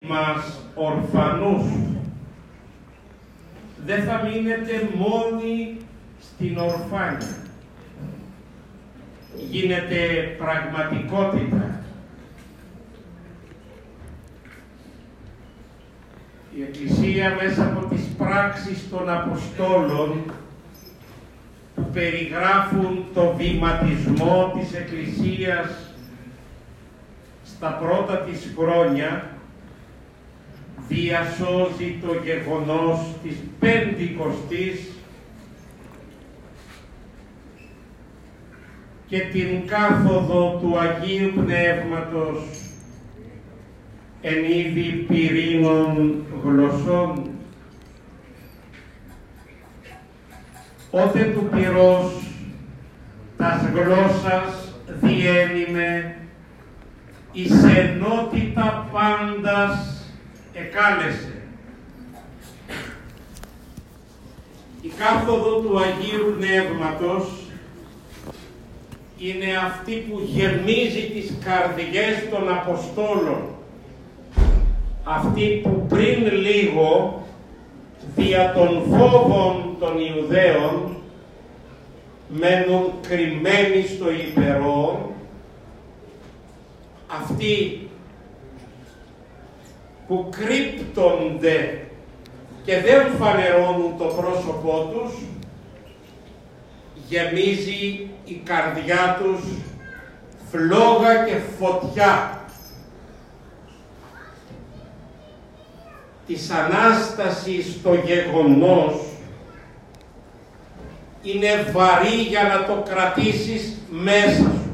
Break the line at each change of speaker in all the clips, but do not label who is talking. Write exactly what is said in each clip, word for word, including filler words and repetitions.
μας ορφανούς. Δεν θα μείνετε μόνοι στην ορφάνια. Γίνεται πραγματικότητα. Η Εκκλησία μέσα από τις πράξεις των Αποστόλων που περιγράφουν το βηματισμό της Εκκλησίας στα πρώτα της χρόνια διασώζει το γεγονός της Πεντηκοστής και την κάθοδο του Αγίου Πνεύματος εν είδη πυρήνων γλωσσών. Ότε του πυρός τας γλώσσας διένυμε εις ενότητα πάντας εκάλεσε. Η κάθοδο του Αγίου Πνεύματος είναι αυτή που γεμίζει τις καρδιές των Αποστόλων, αυτή που πριν λίγο δια των φόβων των Ιουδαίων μένουν κρυμμένοι στο υπερό, αυτοί που κρύπτονται και δεν φανερώνουν το πρόσωπό τους, γεμίζει η καρδιά τους φλόγα και φωτιά της Ανάστασης. Το γεγονός είναι βαρύ για να το κρατήσεις μέσα σου.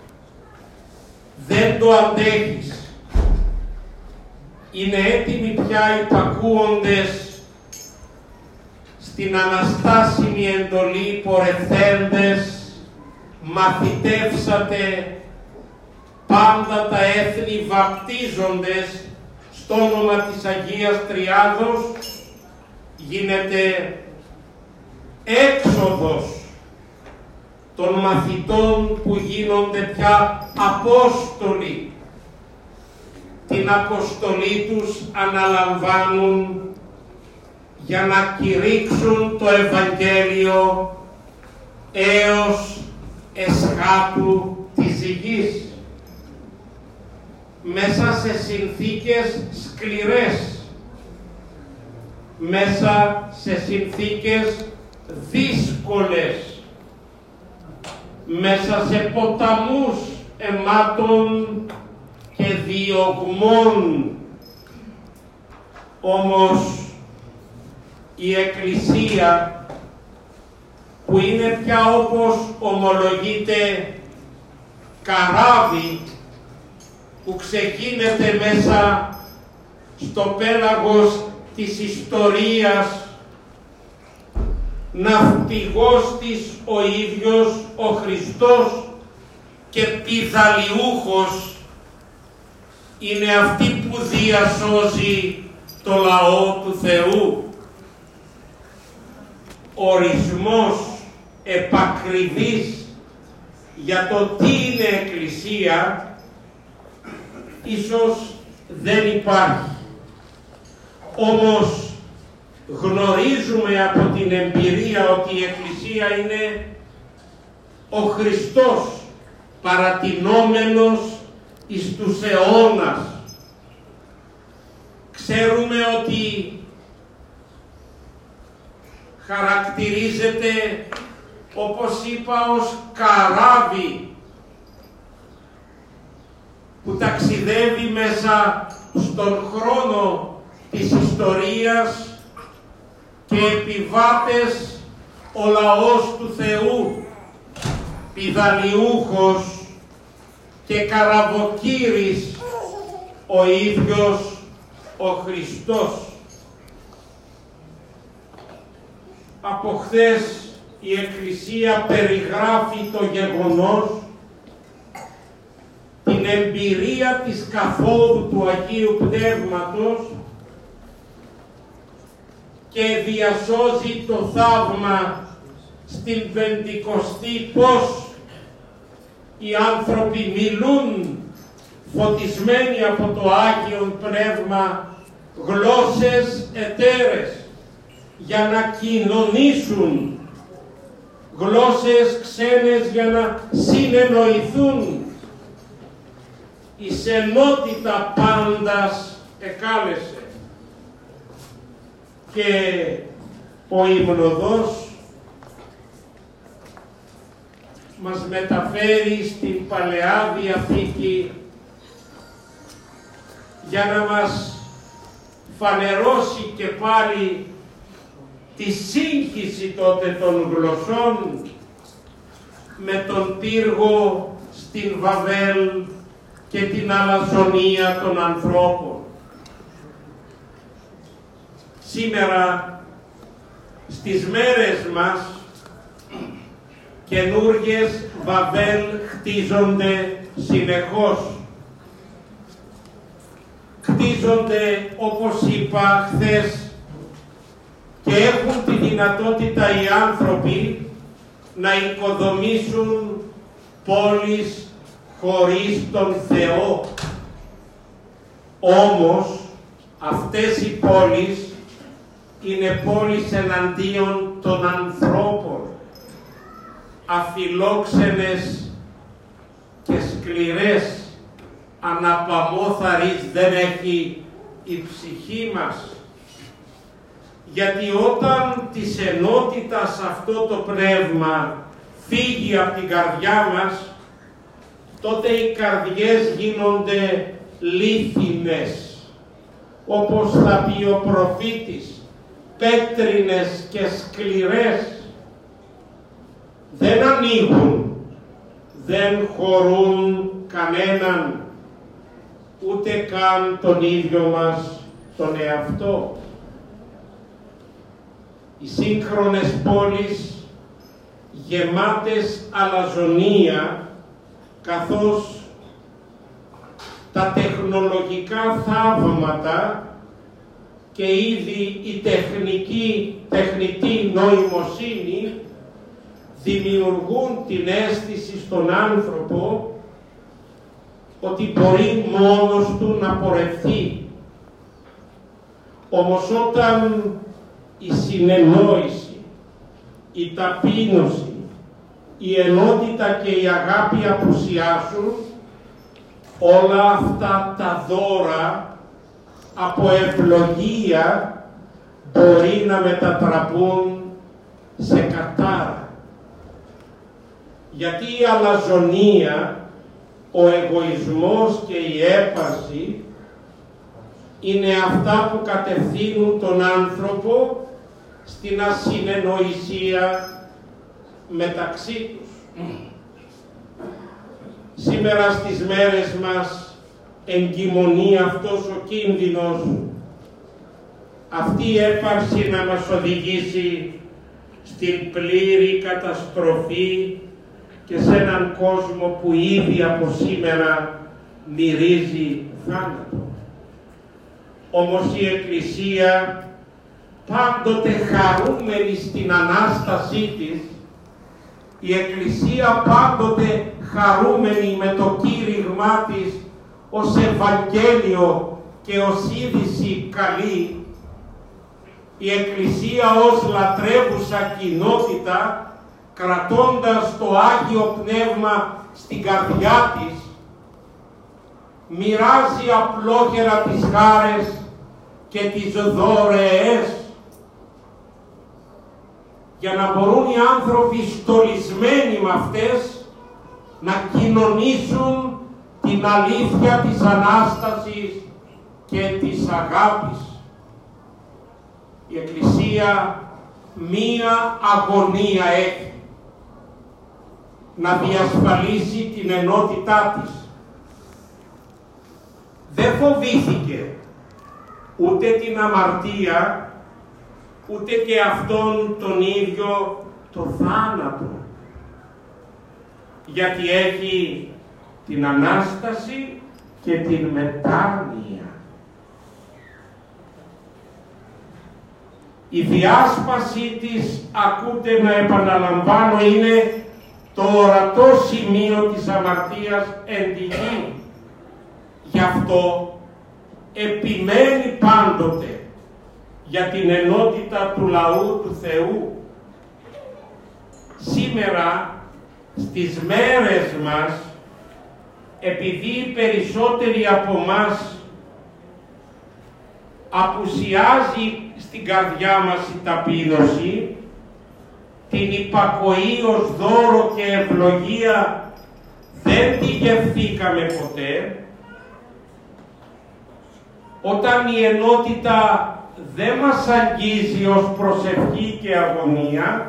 Δεν το αντέχεις. Είναι έτοιμοι πια υπακούοντες στην αναστάσιμη εντολή πορευθέντες, μαθητεύσατε πάντα τα έθνη βαπτίζοντες στο όνομα της Αγίας Τριάδος. Γίνεται έξοδος των μαθητών που γίνονται πια Απόστολοι. Την αποστολή τους αναλαμβάνουν για να κηρύξουν το Ευαγγέλιο έως εσχάτου της γης, μέσα σε συνθήκες σκληρές, μέσα σε συνθήκες δύσκολες, μέσα σε ποταμούς αιμάτων και διωγμών. Όμως η Εκκλησία, που είναι πια, όπως ομολογείται, καράβι που ξεκίνεται μέσα στο πέλαγος της ιστορίας, ναυπηγός της ο ίδιος ο Χριστός και πηδαλιούχος, είναι αυτή που διασώζει το λαό του Θεού. Ορισμός επακριβής για το τι είναι Εκκλησία ίσως δεν υπάρχει. Όμως γνωρίζουμε από την εμπειρία ότι η Εκκλησία είναι ο Χριστός παρατηνόμενος εις τους αιώνας. Ξέρουμε ότι χαρακτηρίζεται, όπως είπα, ως καράβι που ταξιδεύει μέσα στον χρόνο της ιστορίας και επιβάτες ο λαός του Θεού, πηδαλιούχος και καραβοκύρης ο ίδιος ο Χριστός. Από χθες η Εκκλησία περιγράφει το γεγονός, την εμπειρία της καθόδου του Αγίου Πνεύματος και διασώζει το θαύμα στην Πεντηκοστή, πως οι άνθρωποι μιλούν φωτισμένοι από το Άγιον Πνεύμα, γλώσσες εταίρες, για να κοινωνήσουν, γλώσσες ξένες για να συνεννοηθούν. Εις ενότητα πάντας εκάλεσε. Και ο υμνοδός μας μεταφέρει στην Παλαιά Διαθήκη για να μας φανερώσει και πάλι τη σύγχυση τότε των γλωσσών με τον πύργο στην Βαβέλ και την αλαζονία των ανθρώπων. Σήμερα, στις μέρες μας, καινούργιες Βαβέλ χτίζονται συνεχώς. Χτίζονται, όπως είπα χθες, και έχουν τη δυνατότητα οι άνθρωποι να οικοδομήσουν πόλεις χωρίς τον Θεό. Όμως, αυτές οι πόλεις είναι πόλεις εναντίον των ανθρώπων, αφιλόξενες και σκληρές, αναπαμόθαρης δεν έχει η ψυχή μας. Γιατί όταν της ενότητας αυτό το πνεύμα φύγει από την καρδιά μας, τότε οι καρδιές γίνονται λίθινες, όπως θα πει ο προφήτης, πέτρινες και σκληρές. Δεν ανοίγουν, δεν χωρούν κανέναν, ούτε καν τον ίδιο μας τον εαυτό. Οι σύγχρονες πόλεις γεμάτες αλαζονία, καθώς τα τεχνολογικά θαύματα και ήδη η τεχνική, τεχνητή νοημοσύνη δημιουργούν την αίσθηση στον άνθρωπο ότι μπορεί μόνος του να πορευθεί. Όμως όταν η συνεννόηση, η ταπείνωση, η ενότητα και η αγάπη απουσιάσουν, όλα αυτά τα δώρα από ευλογία μπορεί να μετατραπούν σε κατάρα. Γιατί η αλαζονία, ο εγωισμός και η έπαρση είναι αυτά που κατευθύνουν τον άνθρωπο στην ασυνεννοησία μεταξύ τους. Σήμερα στις μέρες μας εγκυμονεί αυτός ο κίνδυνος, αυτή η έπαρση να μας οδηγήσει στην πλήρη καταστροφή και σε έναν κόσμο που ήδη από σήμερα μυρίζει θάνατο. Όμως η Εκκλησία, πάντοτε χαρούμενη στην Ανάστασή της, η Εκκλησία πάντοτε χαρούμενη με το κήρυγμά της ως Ευαγγέλιο και ως είδηση καλή, η Εκκλησία ως λατρεύουσα κοινότητα, κρατώντας το Άγιο Πνεύμα στην καρδιά της, μοιράζει απλόχερα τις χάρες και τις δωρεές, για να μπορούν οι άνθρωποι στολισμένοι με αυτές να κοινωνήσουν την αλήθεια της Ανάστασης και της αγάπης. Η Εκκλησία μία αγωνία έχει, να διασφαλίσει την ενότητά της. Δεν φοβήθηκε ούτε την αμαρτία, ούτε και αυτόν τον ίδιο το θάνατο. Γιατί έχει την Ανάσταση και την μετάνοια. Η διάσπαση της, ακούτε να επαναλαμβάνω, είναι το ορατό σημείο της αμαρτίας εν τη γη. Γι' αυτό επιμένει πάντοτε για την ενότητα του λαού του Θεού. Σήμερα, στις μέρες μας, επειδή οι περισσότεροι από μας απουσιάζει στην καρδιά μας η ταπείνωση, την υπακοή ως δώρο και ευλογία δεν τη γευθήκαμε ποτέ, όταν η ενότητα δεν μας αγγίζει ως προσευχή και αγωνία,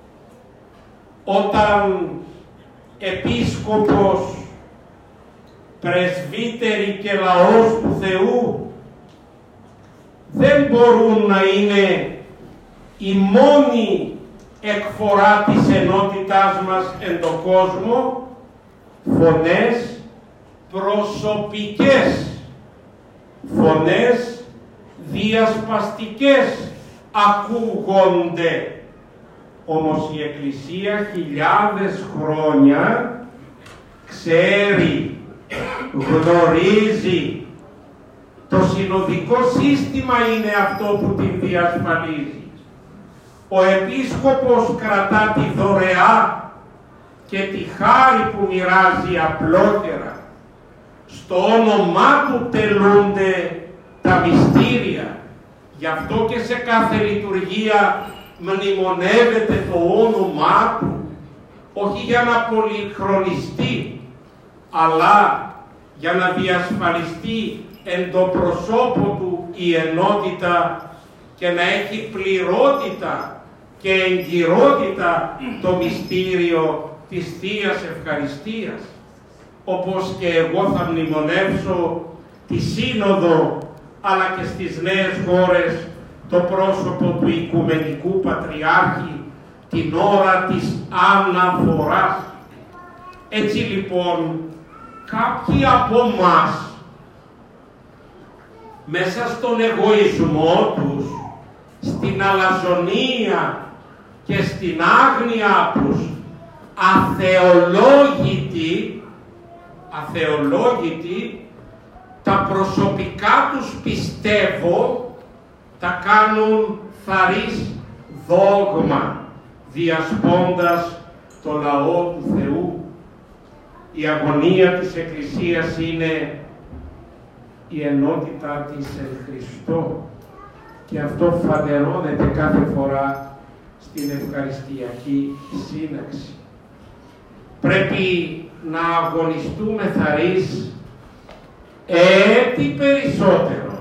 όταν επίσκοπος, πρεσβύτεροι και λαός του Θεού δεν μπορούν να είναι η μόνη εκφορά της ενότητάς μας εν τον κόσμο, φωνές προσωπικές, φωνές διασπαστικές ακούγονται. Όμως η Εκκλησία χιλιάδες χρόνια ξέρει, γνωρίζει, το συνοδικό σύστημα είναι αυτό που την διασφαλίζει. Ο Επίσκοπος κρατά τη δωρεά και τη χάρη που μοιράζει απλόχερα. Στο όνομά του τελούνται τα μυστήρια. Γι' αυτό και σε κάθε λειτουργία μνημονεύεται το όνομά του, όχι για να πολυχρονιστεί, αλλά για να διασφαλιστεί εν το προσώπο του η ενότητα και να έχει πληρότητα και εγκυρότητα το μυστήριο της Θείας Ευχαριστίας. Όπως και εγώ θα μνημονεύσω τη Σύνοδο, αλλά και στις νέες χώρες το πρόσωπο του Οικουμενικού Πατριάρχη την ώρα της αναφοράς. Έτσι λοιπόν, κάποιοι από μας μέσα στον εγωισμό τους, στην αλαζονία και στην άγνοια τους, αθεολόγητοι, αθεολόγητοι, τα προσωπικά τους πιστεύω τα κάνουν θαρής δόγμα, διασπώντας το λαό του Θεού. Η αγωνία της Εκκλησίας είναι η ενότητα της εν Χριστώ, και αυτό φανερώνεται κάθε φορά στην ευχαριστιακή σύναξη. Πρέπει να αγωνιστούμε θαρής έτη περισσότερο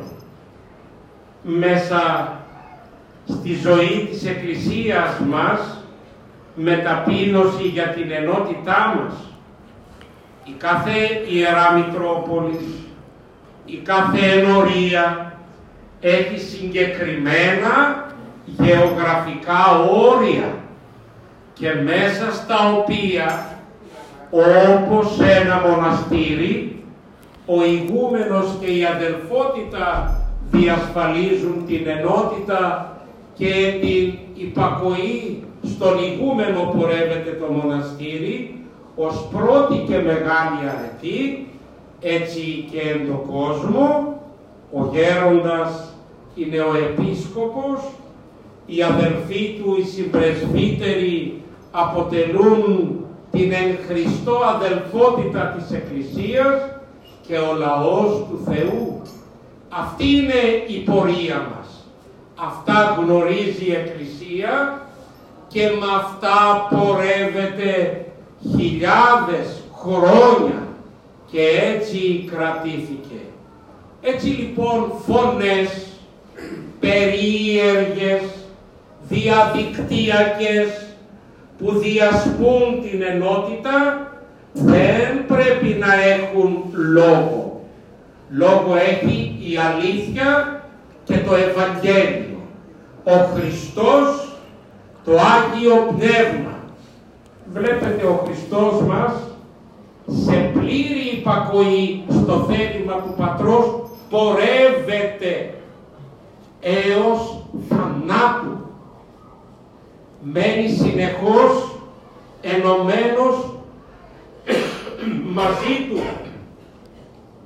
μέσα στη ζωή της Εκκλησίας μας, με ταπείνωση για την ενότητά μας. Η κάθε Ιερά Μητρόπολης, η κάθε ενορία έχει συγκεκριμένα γεωγραφικά όρια και μέσα στα οποία, όπως ένα μοναστήρι, ο ηγούμενος και η αδελφότητα διασφαλίζουν την ενότητα και την υπακοή στον ηγούμενο πορεύεται το μοναστήρι ως πρώτη και μεγάλη αρετή. Έτσι και εν τον κόσμο ο γέροντας είναι ο επίσκοπος, οι αδελφοί του, οι συμπρεσβύτεροι αποτελούν την εν Χριστώ αδελφότητα της Εκκλησίας και ο λαός του Θεού. Αυτή είναι η πορεία μας. Αυτά γνωρίζει η Εκκλησία και με αυτά πορεύεται χιλιάδες χρόνια και έτσι κρατήθηκε. Έτσι λοιπόν φωνές περίεργες, διαδικτυακές που διασπούν την ενότητα δεν πρέπει να έχουν λόγο. Λόγο έχει η αλήθεια και το Ευαγγέλιο, ο Χριστός, το Άγιο Πνεύμα. Βλέπετε, ο Χριστός μας σε πλήρη υπακοή στο θέλημα του Πατρός πορεύεται έως θανάτου. Μένει συνεχώς ενωμένος μαζί του.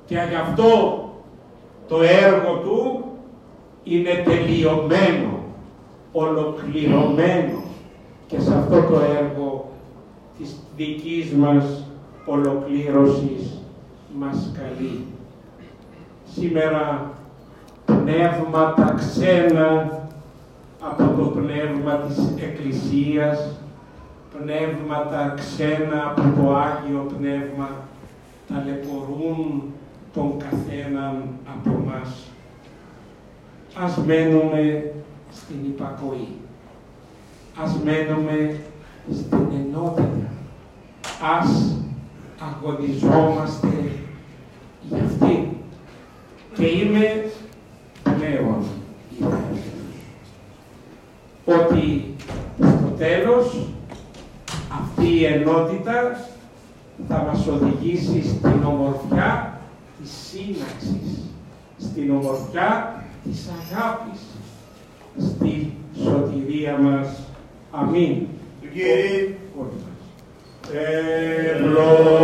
Και γι' αυτό το έργο του είναι τελειωμένο, ολοκληρωμένο, και σε αυτό το έργο της δικής μας ολοκλήρωσης μας καλεί. Σήμερα πνεύματα ξένα από το πνεύμα της Εκκλησίας, πνεύματα ξένα από το Άγιο Πνεύμα, ταλαιπωρούν τον καθέναν από μας. Ας μένουμε στην υπακοή. Ας μένουμε στην ενότητα. Ας αγωνιζόμαστε για αυτήν. Και είμαι πλέον υπεύθυνος ότι στο τέλος αυτή η ενότητα θα μας οδηγήσει στην ομορφιά της σύναξης, στην ομορφιά της αγάπης, στη σωτηρία μας. Αμήν.
Κύριε.
Όλοι μας.